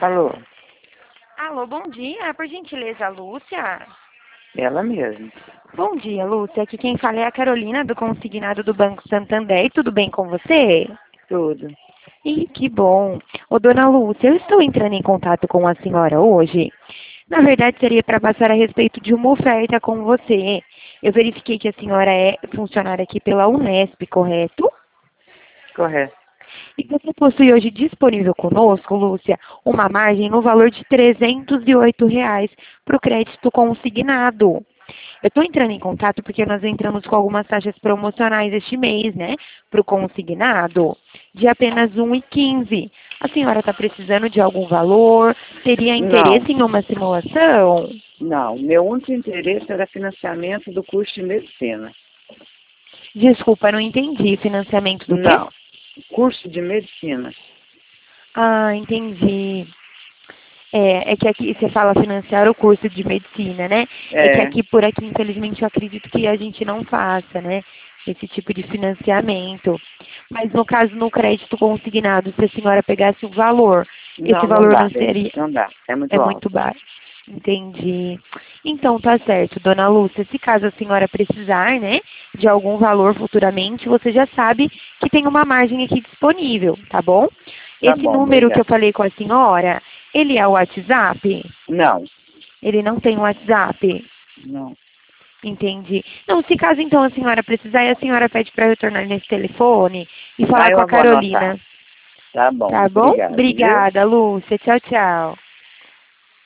Alô, Alô, bom dia. Por gentileza, Lúcia? ela mesma. Bom dia, Lúcia. Aqui quem fala é a Carolina, do consignado do Banco Santander. Tudo bem com você? Tudo. Ih, que bom. Ô, dona Lúcia, eu estou entrando em contato com a senhora hoje. Na verdade, seria para passar a respeito de uma oferta com você. Eu verifiquei que a senhora é funcionária aqui pela Unesp, correto? Correto. E você possui hoje disponível conosco, Lúcia, uma margem no valor de R$ 308 para o crédito consignado. Eu estou entrando em contato porque nós entramos com algumas taxas promocionais este mês, né? Para o consignado, de apenas 1,15. A senhora está precisando de algum valor? Teria Não, interesse em uma simulação? não. Meu único interesse era financiamento do curso de medicina. Desculpa, não entendi. Financiamento do quê? Não, curso de medicina. Ah, entendi. É que aqui você fala financiar o curso de medicina, né? É que É, aqui, por aqui, infelizmente, eu acredito que a gente não faça, né? Esse tipo de financiamento. Mas no caso, no crédito consignado, se a senhora pegasse o valor, esse não, não valor dá, não bem. seria, Não dá. É muito é alto. muito baixo. Entendi. Então, tá certo, dona Lúcia. Se caso a senhora precisar, né, de algum valor futuramente, você já sabe que tem uma margem aqui disponível, tá bom? Tá Esse bom, número que eu obrigado. falei com a senhora, ele é o WhatsApp? Não, Ele não tem WhatsApp? não. Entendi. Não, se caso então a senhora precisar, a senhora pede para retornar nesse telefone e falar Aí com a eu vou anotar. Carolina, Tá bom, tá bom? obrigado, viu? Obrigada, Lúcia. Tchau, tchau.